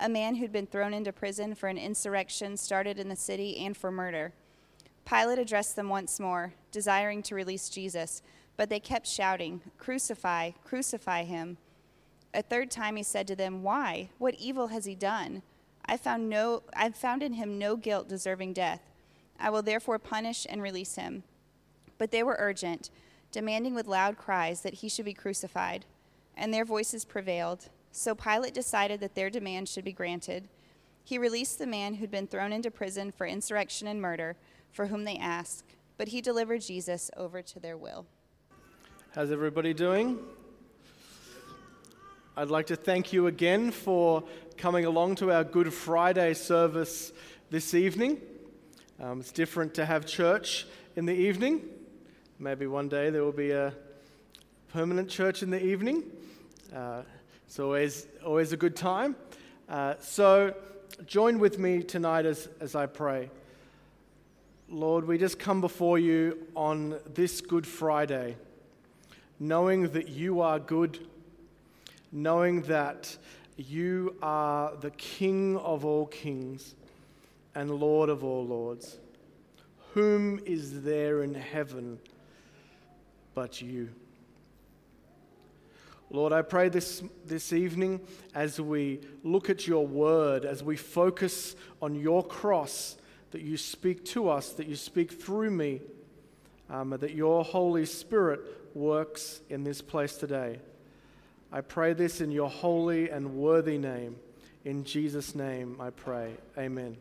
a man who'd been thrown into prison for an insurrection started in the city and for murder. Pilate addressed them once more, desiring to release Jesus, but they kept shouting, "Crucify, crucify him." A third time he said to them, "Why? What evil has he done? I've found in him no guilt deserving death. I will therefore punish and release him." But they were urgent, demanding with loud cries that he should be crucified, and their voices prevailed. So Pilate decided that their demand should be granted. He released the man who'd been thrown into prison for insurrection and murder, for whom they asked, but he delivered Jesus over to their will. How's everybody doing? I'd like to thank you again for coming along to our Good Friday service this evening. It's different to have church in the evening. Maybe one day there will be a permanent church in the evening. It's always a good time. So join with me tonight as I pray. Lord, we just come before you on this Good Friday, knowing that you are good, knowing that you are the King of all kings and Lord of all lords. Whom is there in heaven but you? Lord, I pray this evening as we look at your word, as we focus on your cross, that you speak to us, that you speak through me, that your Holy Spirit works in this place today. I pray this in your holy and worthy name. In Jesus' name I pray. Amen.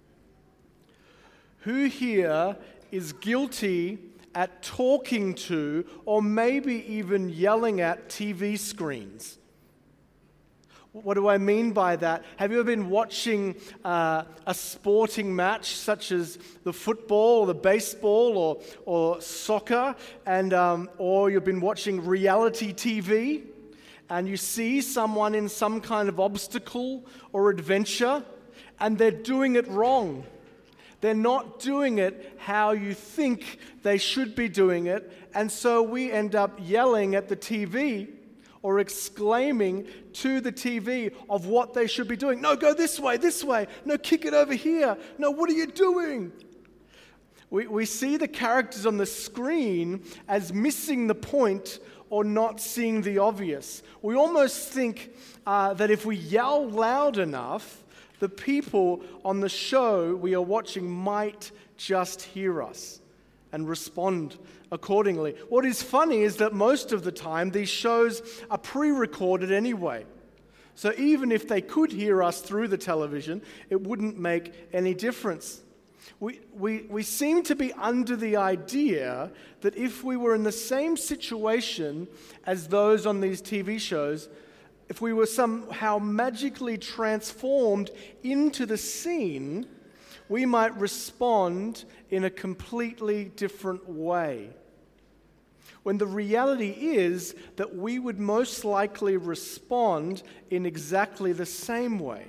Who here is guilty at talking to or maybe even yelling at TV screens? What do I mean by that? Have you ever been watching a sporting match such as the football or the baseball or soccer, and or you've been watching reality TV and you see someone in some kind of obstacle or adventure and they're doing it wrong? They're not doing it how you think they should be doing it, and so we end up yelling at the TV or exclaiming to the TV of what they should be doing. No, go this way. No, kick it over here. No, what are you doing? We see the characters on the screen as missing the point or not seeing the obvious. We almost think that if we yell loud enough, the people on the show we are watching might just hear us and respond accordingly. What is funny is that most of the time these shows are pre-recorded anyway. So even if they could hear us through the television, it wouldn't make any difference. We seem to be under the idea that if we were in the same situation as those on these TV shows, if we were somehow magically transformed into the scene, we might respond in a completely different way. When the reality is that we would most likely respond in exactly the same way.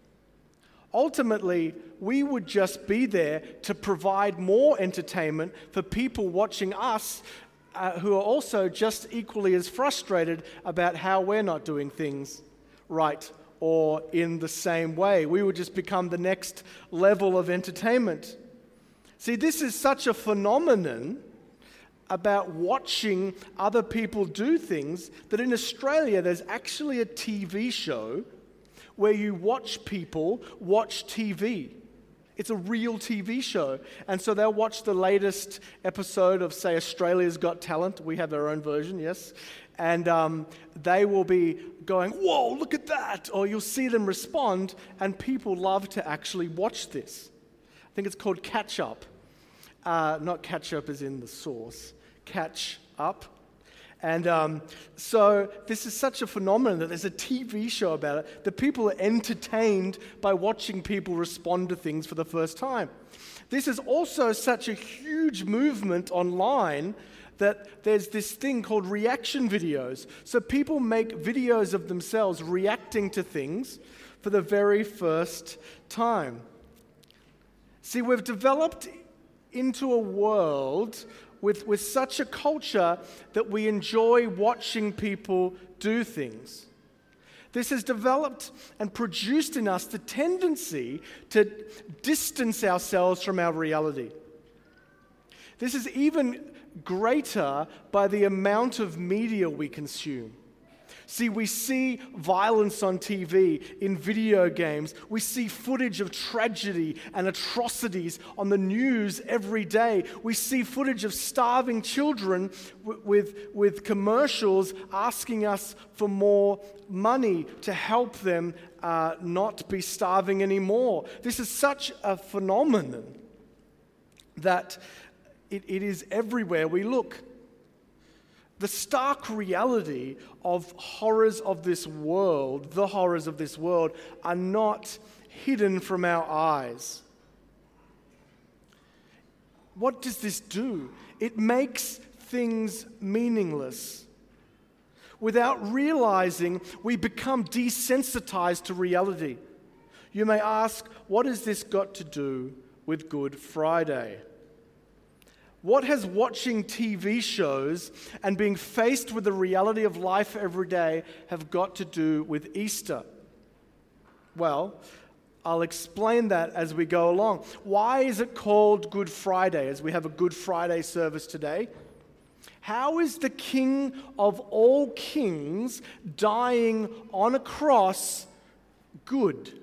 Ultimately, we would just be there to provide more entertainment for people watching us who are also just equally as frustrated about how we're not doing things right or in the same way. We would just become the next level of entertainment. See, this is such a phenomenon about watching other people do things that in Australia there's actually a TV show where you watch people watch TV. It's a real TV show. And so they'll watch the latest episode of, say, Australia's Got Talent. We have our own version, yes. And they will be going, "Whoa, look at that!" Or you'll see them respond, and people love to actually watch this. I think it's called Catch Up. Not ketchup as in the sauce. Catch Up. And so this is such a phenomenon that there's a TV show about it, that people are entertained by watching people respond to things for the first time. This is also such a huge movement online that there's this thing called reaction videos. So people make videos of themselves reacting to things for the very first time. See, we've developed into a world with such a culture that we enjoy watching people do things. This has developed and produced in us the tendency to distance ourselves from our reality. This is even greater by the amount of media we consume. See, we see violence on TV, in video games. We see footage of tragedy and atrocities on the news every day. We see footage of starving children with commercials asking us for more money to help them not be starving anymore. This is such a phenomenon that it is everywhere we look. The stark reality of horrors of this world, the horrors of this world, are not hidden from our eyes. What does this do? It makes things meaningless. Without realizing, we become desensitized to reality. You may ask, what has this got to do with Good Friday? What has watching TV shows and being faced with the reality of life every day have got to do with Easter? Well, I'll explain that as we go along. Why is it called Good Friday, as we have a Good Friday service today? How is the King of all kings dying on a cross good?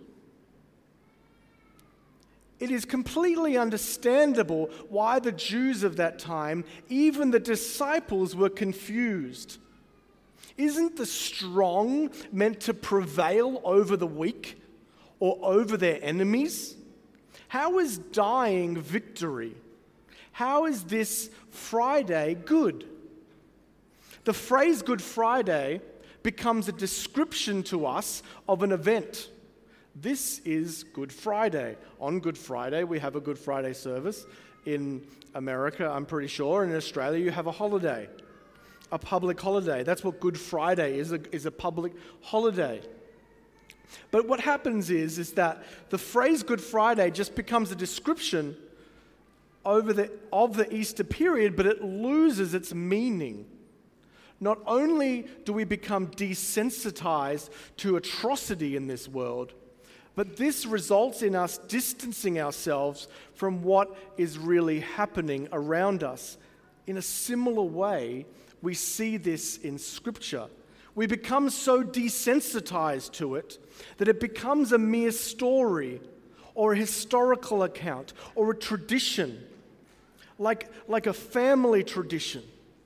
It is completely understandable why the Jews of that time, even the disciples, were confused. Isn't the strong meant to prevail over the weak or over their enemies? How is dying victory? How is this Friday good? The phrase Good Friday becomes a description to us of an event. This is Good Friday. On Good Friday, we have a Good Friday service. In America, I'm pretty sure. In Australia, you have a holiday, a public holiday. That's what Good Friday is a public holiday. But what happens is that the phrase Good Friday just becomes a description of the Easter period, but it loses its meaning. Not only do we become desensitized to atrocity in this world, but this results in us distancing ourselves from what is really happening around us. In a similar way, we see this in Scripture. We become so desensitized to it that it becomes a mere story or a historical account or a tradition, like a family tradition.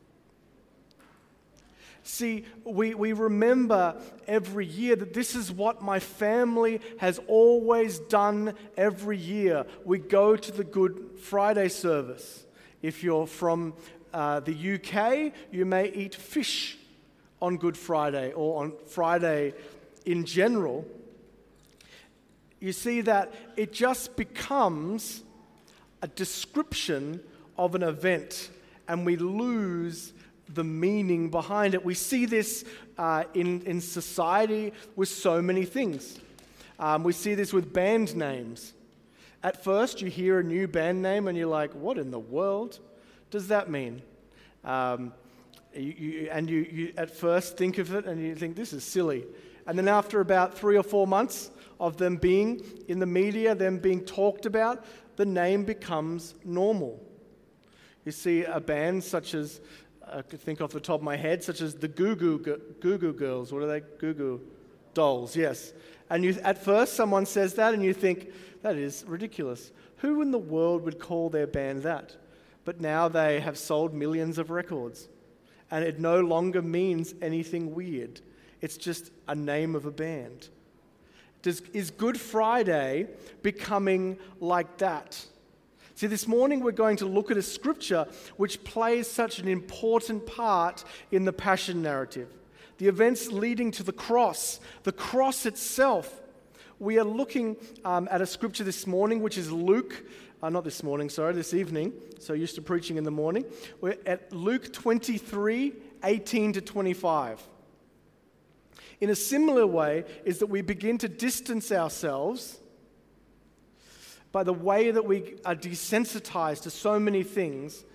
See, we remember every year that this is what my family has always done every year. We go to the Good Friday service. If you're from the UK, you may eat fish on Good Friday or on Friday in general. You see that it just becomes a description of an event, and we lose the meaning behind it. We see this in society with so many things. We see this with band names. At first, you hear a new band name and you're like, what in the world does that mean? You at first think of it and you think, this is silly. And then after about 3 or 4 months of them being in the media, them being talked about, the name becomes normal. You see a band such as, I could think off the top of my head, such as the Goo Goo Girls. What are they? Goo Goo Dolls, yes. And at first someone says that and you think, that is ridiculous. Who in the world would call their band that? But now they have sold millions of records. And it no longer means anything weird. It's just a name of a band. Is Good Friday becoming like that? See, this morning we're going to look at a scripture which plays such an important part in the Passion narrative. The events leading to the cross itself. We are looking at a scripture this morning, which is this evening. So used to preaching in the morning. We're at Luke 23, 18 to 25. In a similar way is that we begin to distance ourselves by the way that we are desensitized to so many things.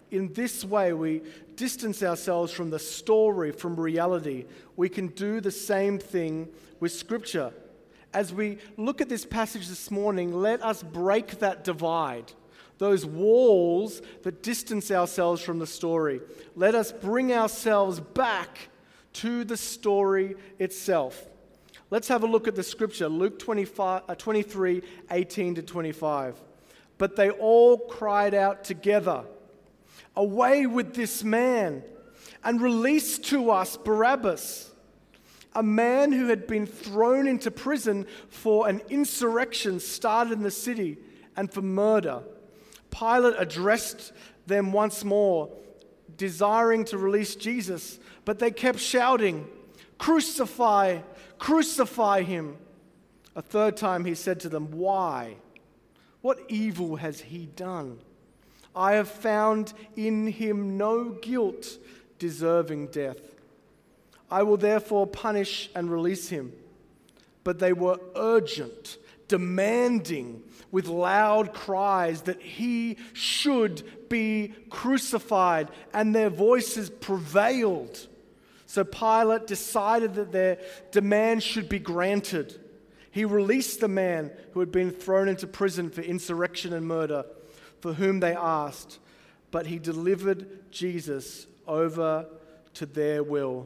in this way we distance ourselves from the story, from reality, we can do the same thing with Scripture. As we look at this passage this morning, let us break that divide, those walls that distance ourselves from the story. Let us bring ourselves back to the story itself. Let's have a look at the Scripture, Luke 23, 18 to 25. But they all cried out together, "Away with this man, and release to us Barabbas, a man who had been thrown into prison for an insurrection started in the city and for murder." Pilate addressed them once more, desiring to release Jesus, but they kept shouting, "Crucify, crucify him." A third time he said to them, "Why? What evil has he done? I have found in him no guilt deserving death. I will therefore punish and release him." But they were urgent, demanding with loud cries that he should be crucified, and their voices prevailed. So Pilate decided that their demand should be granted. He released the man who had been thrown into prison for insurrection and murder, for whom they asked, but he delivered Jesus over to their will.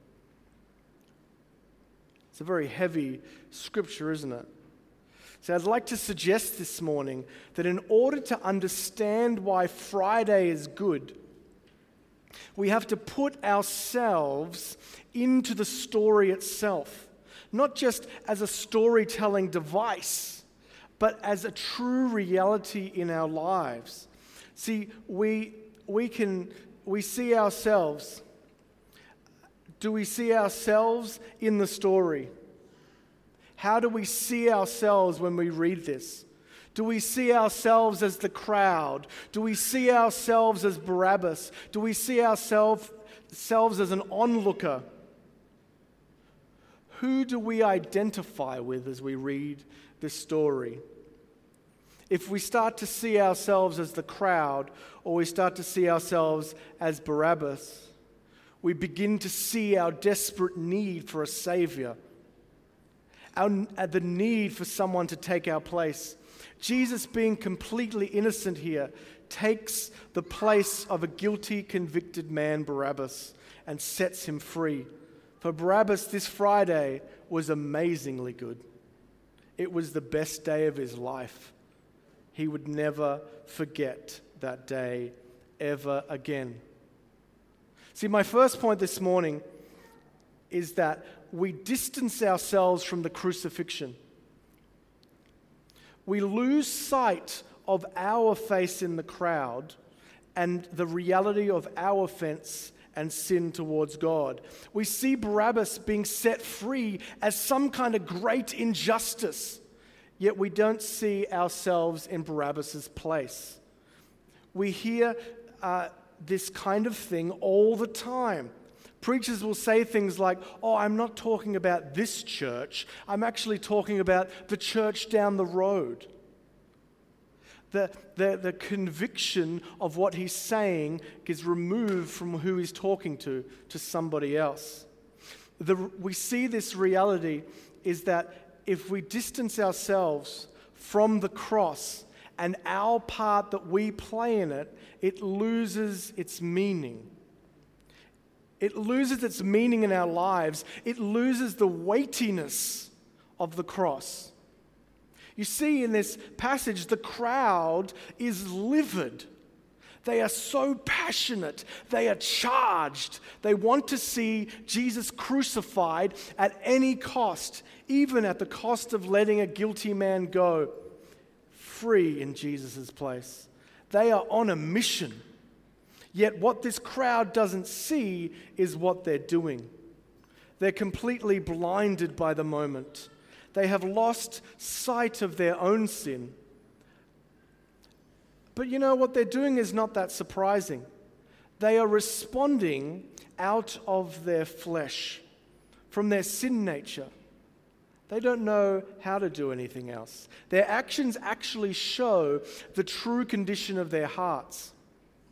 It's a very heavy scripture, isn't it? So I'd like to suggest this morning that in order to understand why Friday is good, we have to put ourselves into the story itself, not just as a storytelling device, but as a true reality in our lives. See, we see ourselves. Do we see ourselves in the story? How do we see ourselves when we read this? Do we see ourselves as the crowd? Do we see ourselves as Barabbas? Do we see ourselves as an onlooker? Who do we identify with as we read this story? If we start to see ourselves as the crowd, or we start to see ourselves as Barabbas, we begin to see our desperate need for a Savior, the need for someone to take our place. Jesus, being completely innocent here, takes the place of a guilty, convicted man, Barabbas, and sets him free. For Barabbas, this Friday was amazingly good. It was the best day of his life. He would never forget that day ever again. See, my first point this morning is that we distance ourselves from the crucifixion. We lose sight of our face in the crowd and the reality of our offense and sin towards God. We see Barabbas being set free as some kind of great injustice, yet we don't see ourselves in Barabbas's place. We hear this kind of thing all the time. Preachers will say things like, "Oh, I'm not talking about this church. I'm actually talking about the church down the road." The conviction of what he's saying is removed from who he's talking to somebody else. We see this reality is that if we distance ourselves from the cross and our part that we play in it, it loses its meaning. It loses its meaning in our lives. It loses the weightiness of the cross. You see in this passage, the crowd is livid. They are so passionate. They are charged. They want to see Jesus crucified at any cost, even at the cost of letting a guilty man go free in Jesus' place. They are on a mission. Yet what this crowd doesn't see is what they're doing. They're completely blinded by the moment. They have lost sight of their own sin. But you know, what they're doing is not that surprising. They are responding out of their flesh, from their sin nature. They don't know how to do anything else. Their actions actually show the true condition of their hearts.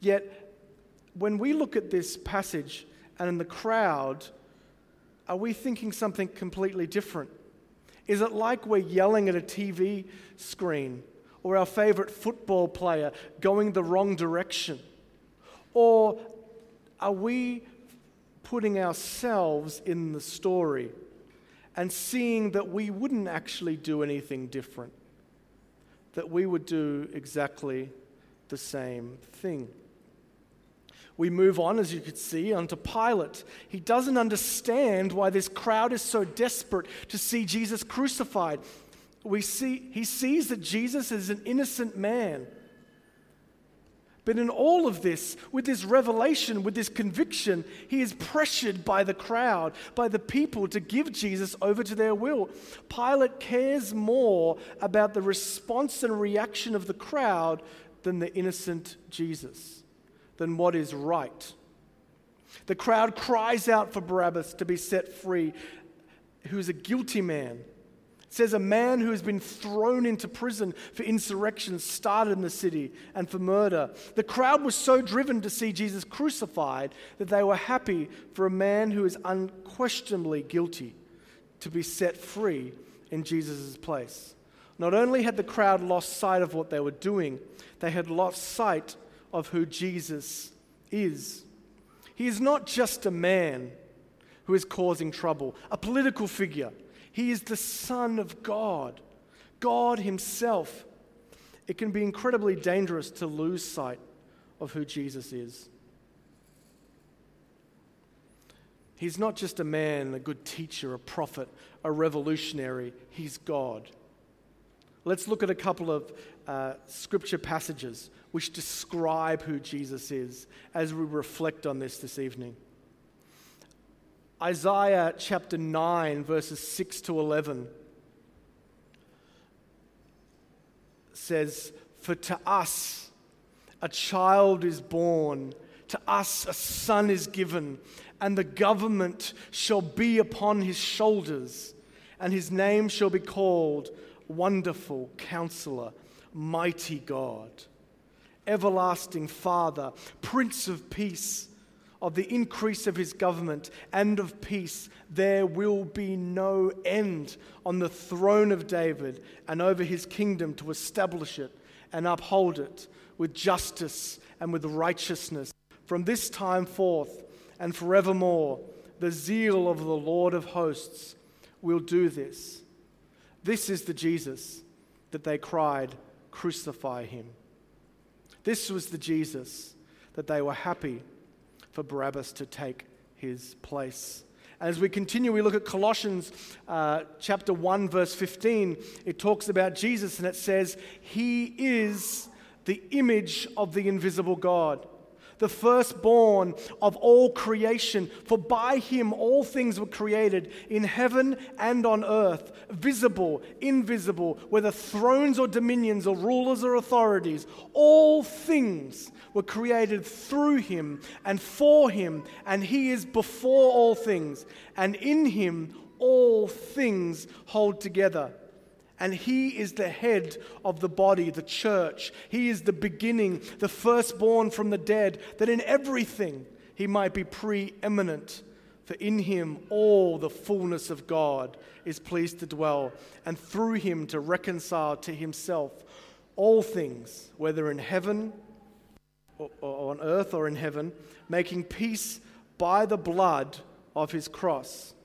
Yet, when we look at this passage and in the crowd, are we thinking something completely different? Is it like we're yelling at a TV screen or our favorite football player going the wrong direction? Or are we putting ourselves in the story and seeing that we wouldn't actually do anything different, that we would do exactly the same thing? We move on, as you could see, onto Pilate. He doesn't understand why this crowd is so desperate to see Jesus crucified. He sees that Jesus is an innocent man. But in all of this, with this revelation, with this conviction, he is pressured by the crowd, by the people, to give Jesus over to their will. Pilate cares more about the response and reaction of the crowd than the innocent Jesus, than what is right. The crowd cries out for Barabbas to be set free, who is a guilty man. It says a man who has been thrown into prison for insurrection started in the city and for murder. The crowd was so driven to see Jesus crucified that they were happy for a man who is unquestionably guilty to be set free in Jesus' place. Not only had the crowd lost sight of what they were doing, they had lost sight of who Jesus is. He is not just a man who is causing trouble, a political figure. He is the Son of God, God himself. It can be incredibly dangerous to lose sight of who Jesus is. He's not just a man, a good teacher, a prophet, a revolutionary. He's God. Let's look at a couple of scripture passages which describe who Jesus is as we reflect on this evening. Isaiah chapter 9, verses 6 to 11 says, "For to us a child is born, to us a son is given, and the government shall be upon his shoulders, and his name shall be called Wonderful Counselor, Mighty God, Everlasting Father, Prince of Peace. Of the increase of his government and of peace, there will be no end on the throne of David and over his kingdom, to establish it and uphold it with justice and with righteousness from this time forth and forevermore. The zeal of the Lord of hosts will do this." This is the Jesus that they cried, "Crucify him." This was the Jesus that they were happy for Barabbas to take his place. As we continue, we look at Colossians chapter 1, verse 15. It talks about Jesus, and it says, "He is the image of the invisible God, the firstborn of all creation. For by him all things were created, in heaven and on earth, visible, invisible, whether thrones or dominions or rulers or authorities. All things were created through him and for him, and he is before all things. And in him all things hold together. And he is the head of the body, the church. He is the beginning, the firstborn from the dead, that in everything he might be preeminent. For in him all the fullness of God is pleased to dwell, and through him to reconcile to himself all things, whether in heaven or on earth or in heaven, making peace by the blood of his cross."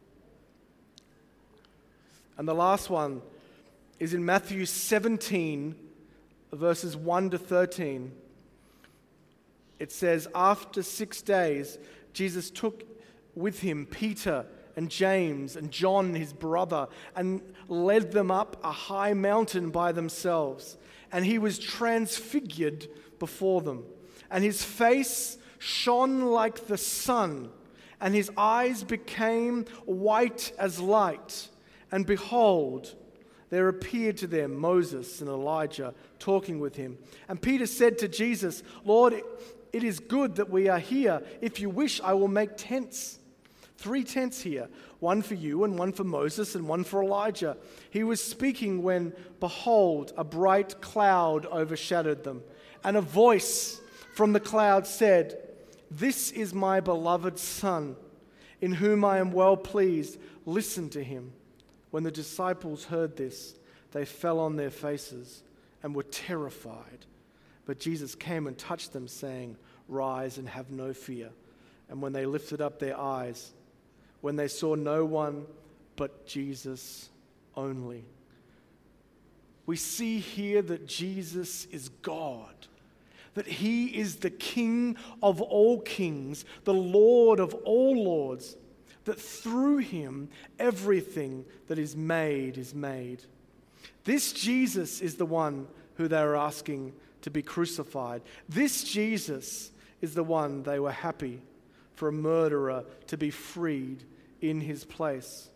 And the last one is in Matthew 17, verses 1 to 13. It says, "After 6 days, Jesus took with him Peter and James and John, his brother, and led them up a high mountain by themselves. And he was transfigured before them. And his face shone like the sun, and his eyes became white as light. And behold, there appeared to them Moses and Elijah talking with him. And Peter said to Jesus, 'Lord, it is good that we are here. If you wish, I will make tents, 3 tents here, one for you and one for Moses and one for Elijah.' He was speaking when, behold, a bright cloud overshadowed them. And a voice from the cloud said, "This is my beloved Son, in whom I am well pleased. Listen to him." When the disciples heard this, they fell on their faces and were terrified. But Jesus came and touched them, saying, "Rise and have no fear." And when they lifted up their eyes, when they saw no one but Jesus only. We see here that Jesus is God, that he is the King of all kings, the Lord of all lords, that through him everything that is made is made. This Jesus is the one who they were asking to be crucified. This Jesus is the one they were happy for a murderer to be freed in his place.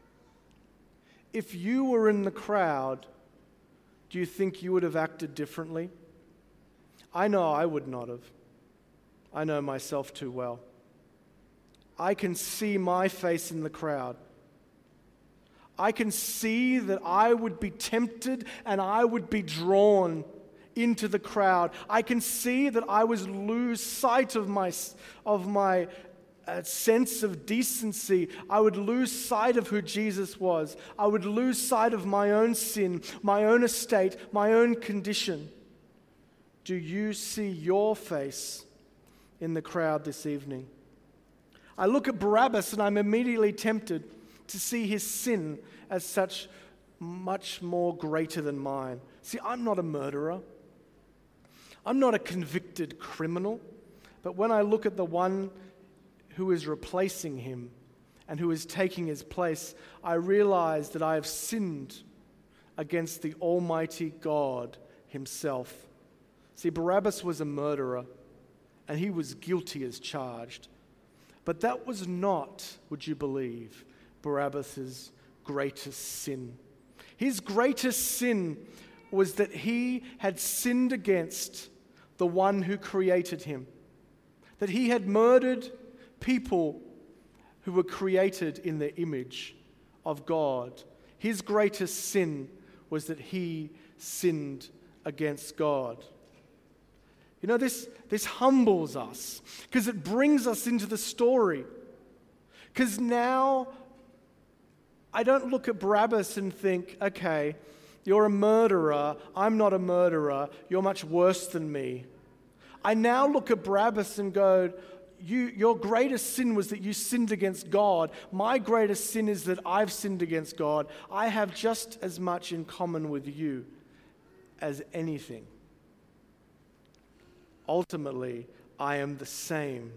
If you were in the crowd, do you think you would have acted differently? I know I would not have. I know myself too well. I can see my face in the crowd. I can see that I would be tempted and I would be drawn into the crowd. I can see that I would lose sight of my sense of decency. I would lose sight of who Jesus was. I would lose sight of my own sin, my own estate, my own condition. Do you see your face in the crowd this evening? I look at Barabbas and I'm immediately tempted to see his sin as such much more greater than mine. See, I'm not a murderer. I'm not a convicted criminal. But when I look at the one who is replacing him and who is taking his place, I realize that I have sinned against the Almighty God himself. See, Barabbas was a murderer and he was guilty as charged. But that was not, would you believe, Barabbas' greatest sin. His greatest sin was that he had sinned against the one who created him. That he had murdered people who were created in the image of God. His greatest sin was that he sinned against God. You know, this humbles us because it brings us into the story. Because now I don't look at Barabbas and think, okay, you're a murderer, I'm not a murderer, you're much worse than me. I now look at Barabbas and go, your greatest sin was that you sinned against God. My greatest sin is that I've sinned against God. I have just as much in common with you as anything. Ultimately, I am the same.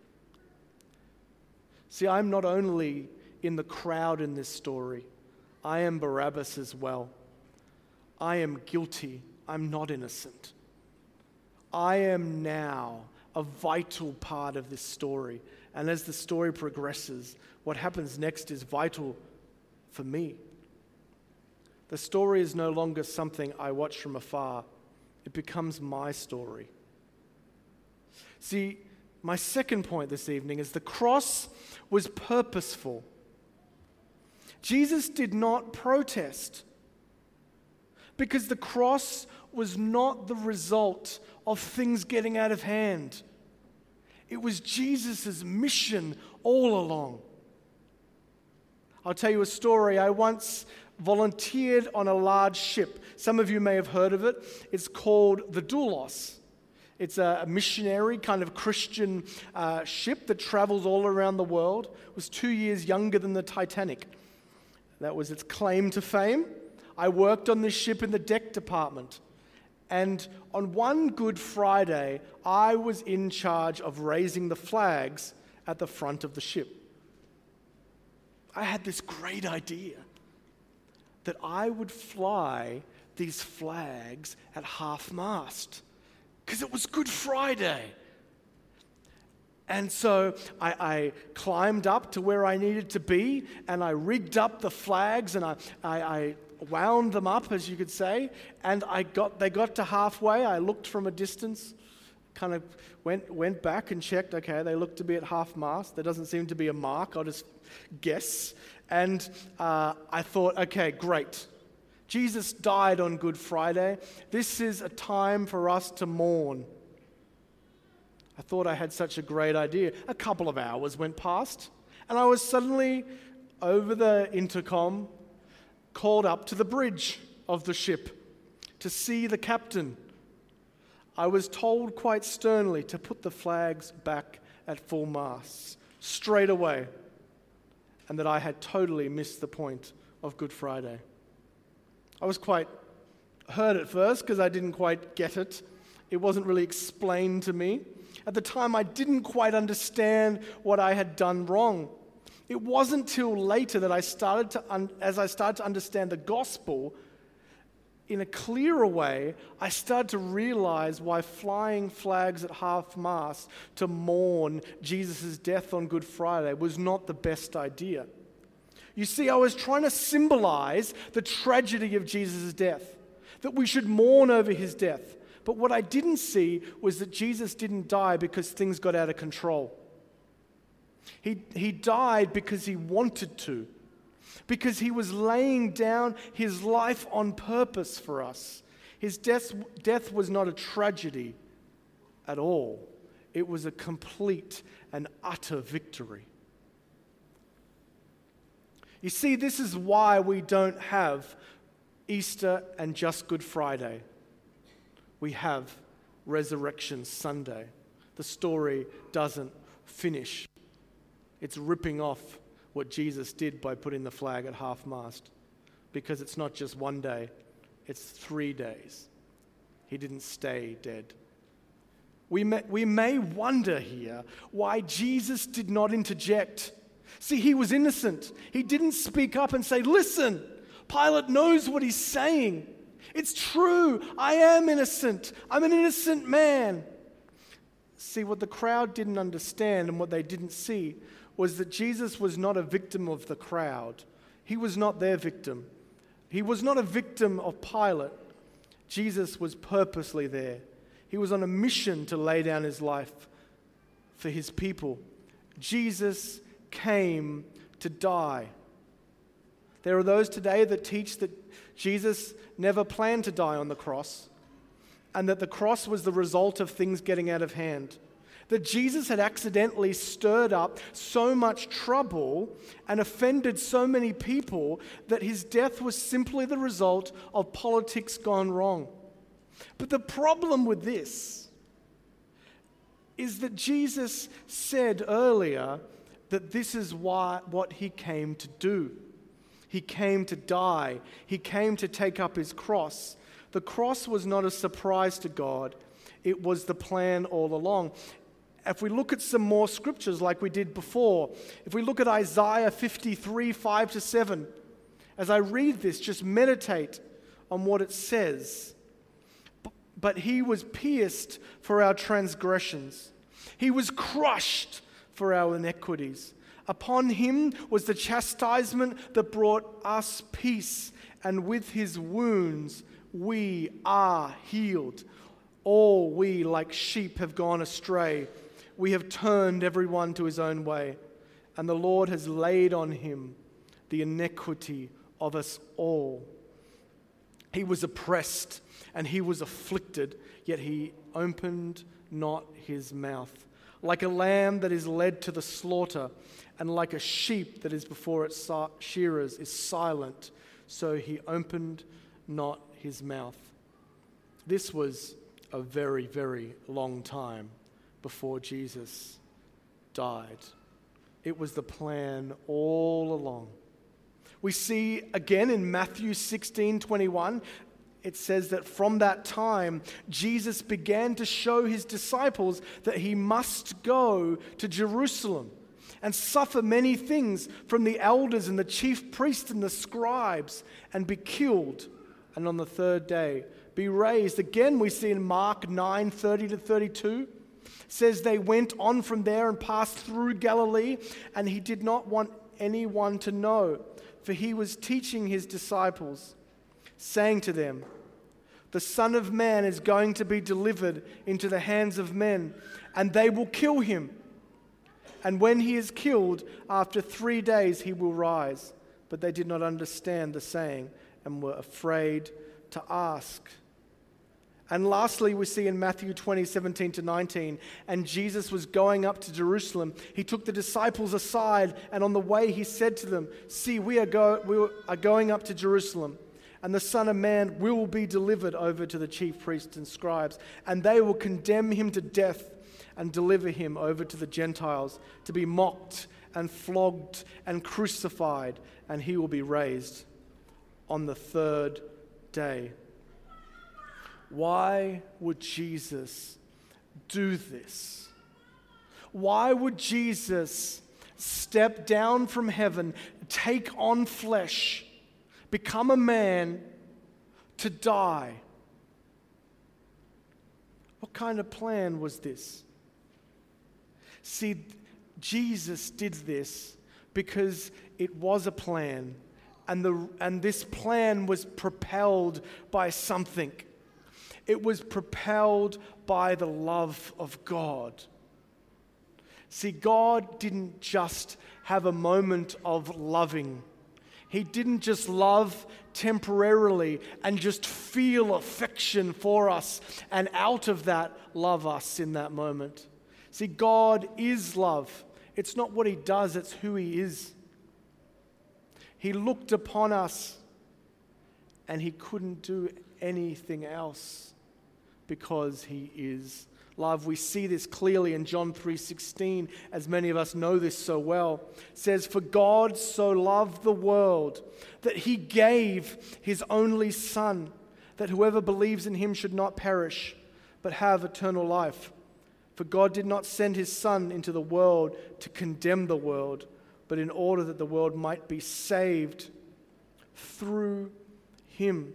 See, I'm not only in the crowd in this story, I am Barabbas as well. I am guilty. I'm not innocent. I am now a vital part of this story. And as the story progresses, what happens next is vital for me. The story is no longer something I watch from afar. It becomes my story. See, my second point this evening is the cross was purposeful. Jesus did not protest because the cross was not the result of things getting out of hand. It was Jesus' mission all along. I'll tell you a story. I once volunteered on a large ship. Some of you may have heard of it. It's called the Doulos. It's a missionary kind of Christian ship that travels all around the world. It was 2 years younger than the Titanic. That was its claim to fame. I worked on this ship in the deck department. And on one Good Friday, I was in charge of raising the flags at the front of the ship. I had this great idea that I would fly these flags at half-mast because it was Good Friday. And so I climbed up to where I needed to be, and I rigged up the flags, and I wound them up, as you could say, and they got to halfway. I looked from a distance, kind of went back and checked, okay, they look to be at half-mast. There doesn't seem to be a mark, I'll just guess. And I thought, okay, great. Jesus died on Good Friday. This is a time for us to mourn. I thought I had such a great idea. A couple of hours went past, and I was suddenly, over the intercom, called up to the bridge of the ship to see the captain. I was told quite sternly to put the flags back at full mast straight away, and that I had totally missed the point of Good Friday. I was quite hurt at first because I didn't quite get it. It wasn't really explained to me. At the time, I didn't quite understand what I had done wrong. It wasn't till later that as I started to understand the gospel in a clearer way, I started to realize why flying flags at half-mast to mourn Jesus' death on Good Friday was not the best idea. You see, I was trying to symbolize the tragedy of Jesus' death, that we should mourn over his death. But what I didn't see was that Jesus didn't die because things got out of control. He died because he wanted to, because he was laying down his life on purpose for us. His death was not a tragedy at all. It was a complete and utter victory. You see, this is why we don't have Easter and just Good Friday. We have Resurrection Sunday. The story doesn't finish. It's ripping off what Jesus did by putting the flag at half-mast, because it's not just one day, it's 3 days. He didn't stay dead. We may wonder here why Jesus did not interject. See, he was innocent. He didn't speak up and say, "Listen, Pilate knows what he's saying. It's true. I am innocent. I'm an innocent man." See, what the crowd didn't understand and what they didn't see was that Jesus was not a victim of the crowd. He was not their victim. He was not a victim of Pilate. Jesus was purposely there. He was on a mission to lay down his life for his people. Jesus came to die. There are those today that teach that Jesus never planned to die on the cross, and that the cross was the result of things getting out of hand. That Jesus had accidentally stirred up so much trouble and offended so many people that his death was simply the result of politics gone wrong. But the problem with this is that Jesus said earlier that this is what he came to do. He came to die. He came to take up his cross. The cross was not a surprise to God. It was the plan all along. If we look at some more scriptures like we did before, if we look at Isaiah 53, 5-7, as I read this, just meditate on what it says. But he was pierced for our transgressions. He was crushed for our iniquities. Upon him was the chastisement that brought us peace, and with his wounds we are healed. All we like sheep have gone astray. We have turned everyone to his own way, and the Lord has laid on him the iniquity of us all. He was oppressed and he was afflicted, yet he opened not his mouth. Like a lamb that is led to the slaughter, and like a sheep that is before its shearers is silent, so he opened not his mouth. This was a very, very long time before Jesus died. It was the plan all along. We see again in Matthew 16:21, it says that from that time, Jesus began to show his disciples that he must go to Jerusalem and suffer many things from the elders and the chief priests and the scribes, and be killed, and on the third day be raised. Again, we see in Mark 9:30-32, says they went on from there and passed through Galilee, and he did not want anyone to know, for he was teaching his disciples, saying to them, "The Son of Man is going to be delivered into the hands of men, and they will kill him. And when he is killed, after 3 days he will rise." But they did not understand the saying and were afraid to ask. And lastly, we see in Matthew 20:17-19, and Jesus was going up to Jerusalem. He took the disciples aside, and on the way he said to them, "See, we are going up to Jerusalem, and the Son of Man will be delivered over to the chief priests and scribes, and they will condemn him to death and deliver him over to the Gentiles to be mocked and flogged and crucified, and he will be raised on the third day." Why would Jesus do this? Why would Jesus step down from heaven, take on flesh, become a man to die? What kind of plan was this? See, Jesus did this because it was a plan, and this plan was propelled by something. It was propelled by the love of God. See, God didn't just have a moment of loving. He didn't just love temporarily and just feel affection for us and out of that love us in that moment. See, God is love. It's not what he does, it's who he is. He looked upon us and he couldn't do anything else because he is love. We see this clearly in John 3:16, as many of us know this so well. It says, "For God so loved the world that he gave his only Son, that whoever believes in him should not perish, but have eternal life. For God did not send his Son into the world to condemn the world, but in order that the world might be saved through him."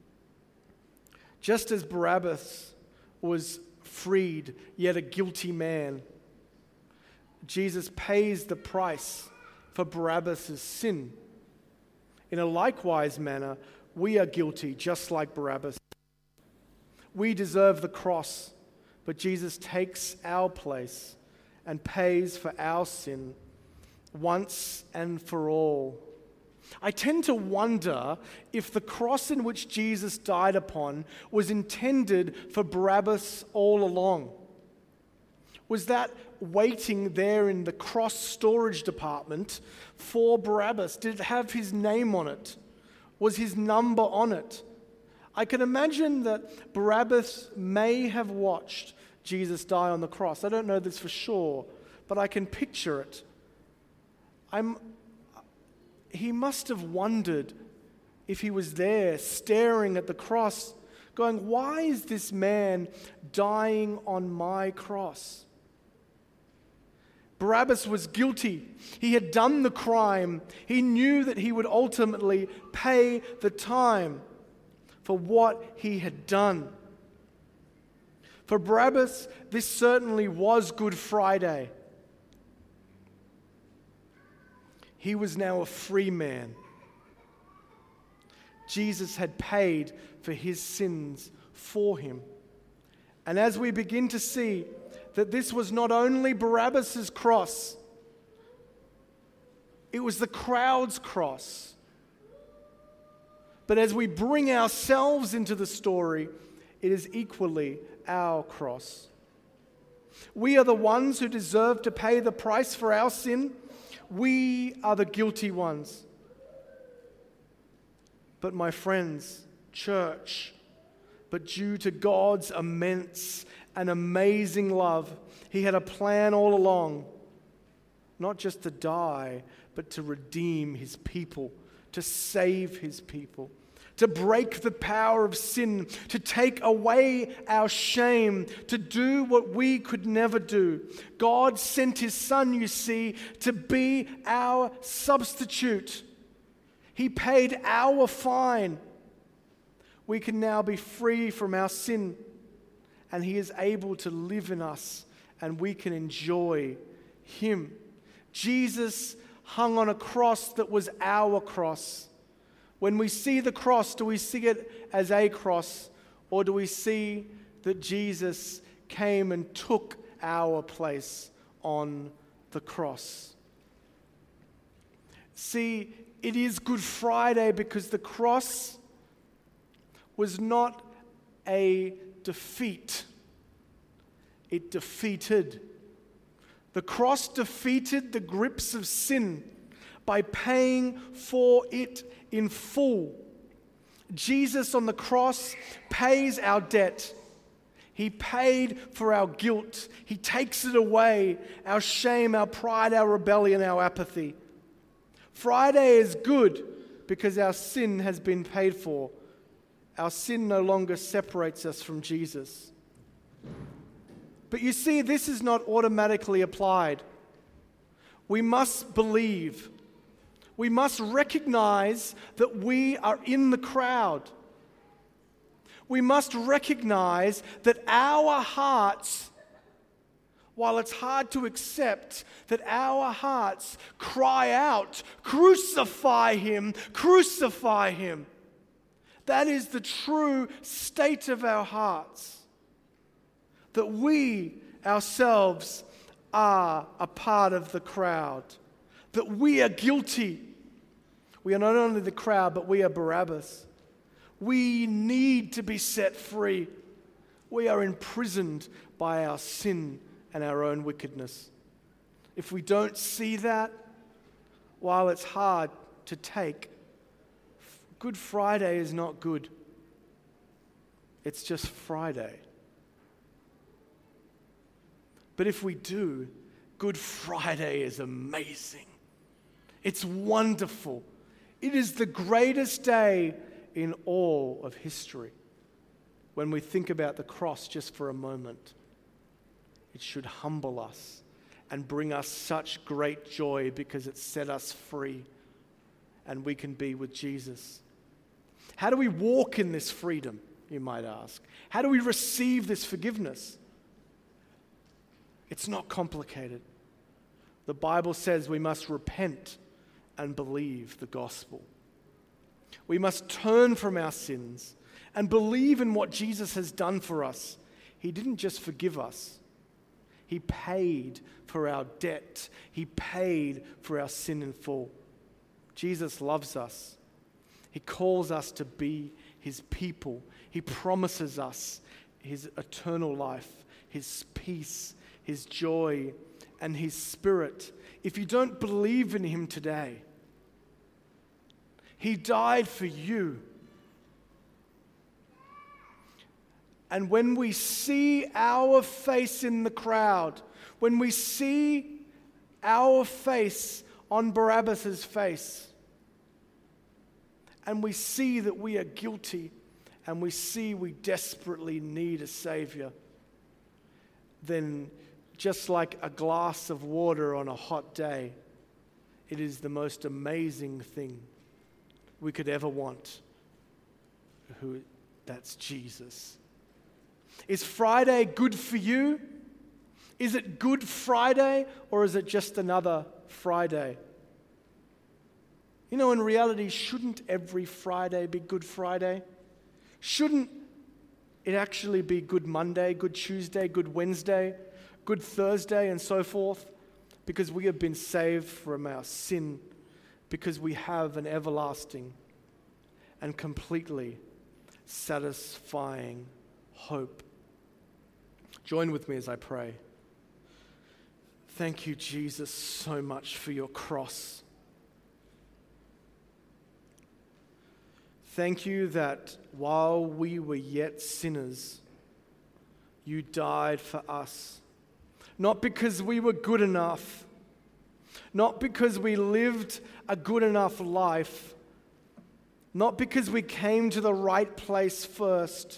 Just as Barabbas was freed, yet a guilty man, Jesus pays the price for Barabbas' sin. In a likewise manner, we are guilty, just like Barabbas. We deserve the cross, but Jesus takes our place and pays for our sin once and for all. I tend to wonder if the cross in which Jesus died upon was intended for Barabbas all along. Was that waiting there in the cross storage department for Barabbas? Did it have his name on it? Was his number on it? I can imagine that Barabbas may have watched Jesus die on the cross. I don't know this for sure, but I can picture it. He must have wondered if he was there staring at the cross, going, "Why is this man dying on my cross?" Barabbas was guilty. He had done the crime. He knew that he would ultimately pay the time for what he had done. For Barabbas, this certainly was Good Friday. He was now a free man. Jesus had paid for his sins for him. And as we begin to see that this was not only Barabbas' cross, it was the crowd's cross. But as we bring ourselves into the story, it is equally our cross. We are the ones who deserve to pay the price for our sin. We are the guilty ones. But my friends, church, but due to God's immense and amazing love, he had a plan all along, not just to die, but to redeem his people, to save his people, to break the power of sin, to take away our shame, to do what we could never do. God sent his Son, you see, to be our substitute. He paid our fine. We can now be free from our sin, and he is able to live in us, and we can enjoy him. Jesus hung on a cross that was our cross. When we see the cross, do we see it as a cross, or do we see that Jesus came and took our place on the cross? See, it is Good Friday because the cross was not a defeat. It defeated. The cross defeated the grips of sin by paying for it in full. Jesus on the cross pays our debt. He paid for our guilt. He takes it away, our shame, our pride, our rebellion, our apathy. Friday is good because our sin has been paid for. Our sin no longer separates us from Jesus. But you see, this is not automatically applied. We must believe. We must recognize that we are in the crowd. We must recognize that our hearts, while it's hard to accept, that our hearts cry out, "Crucify him, crucify him." That is the true state of our hearts. That we ourselves are a part of the crowd. That we are guilty. We are not only the crowd, but we are Barabbas. We need to be set free. We are imprisoned by our sin and our own wickedness. If we don't see that, while it's hard to take, Good Friday is not good. It's just Friday. But if we do, Good Friday is amazing. It's wonderful. It is the greatest day in all of history. When we think about the cross just for a moment, it should humble us and bring us such great joy because it set us free and we can be with Jesus. How do we walk in this freedom, you might ask? How do we receive this forgiveness? It's not complicated. The Bible says we must repent and believe the gospel. We must turn from our sins and believe in what Jesus has done for us. He didn't just forgive us. He paid for our debt. He paid for our sin in full. Jesus loves us. He calls us to be his people. He promises us his eternal life, his peace, his joy, and his spirit. If you don't believe in him today, he died for you. And when we see our face in the crowd, when we see our face on Barabbas' face, and we see that we are guilty, and we see we desperately need a Savior, then just like a glass of water on a hot day, it is the most amazing thing we could ever want. That's Jesus. Is Friday good for you? Is it Good Friday, or is it just another Friday? You know, in reality, shouldn't every Friday be Good Friday? Shouldn't it actually be Good Monday, Good Tuesday, Good Wednesday, Good Thursday, and so forth? Because we have been saved from our sin, because we have an everlasting and completely satisfying hope. Join with me as I pray. Thank you, Jesus, so much for your cross. Thank you that while we were yet sinners, you died for us. Not because we were good enough, not because we lived a good enough life, not because we came to the right place first,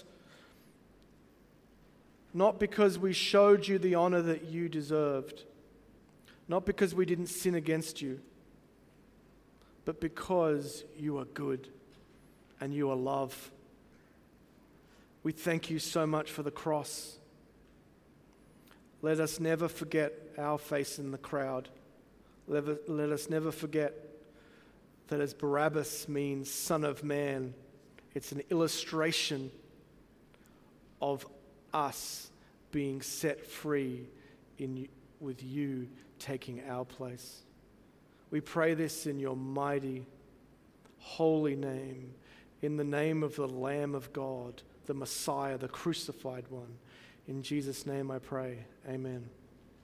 not because we showed you the honor that you deserved, not because we didn't sin against you, but because you are good and you are love. We thank you so much for the cross. Let us never forget our face in the crowd. Let us never forget that as Barabbas means Son of Man, it's an illustration of us being set free with you taking our place. We pray this in your mighty, holy name, in the name of the Lamb of God, the Messiah, the crucified one. In Jesus' name I pray. Amen.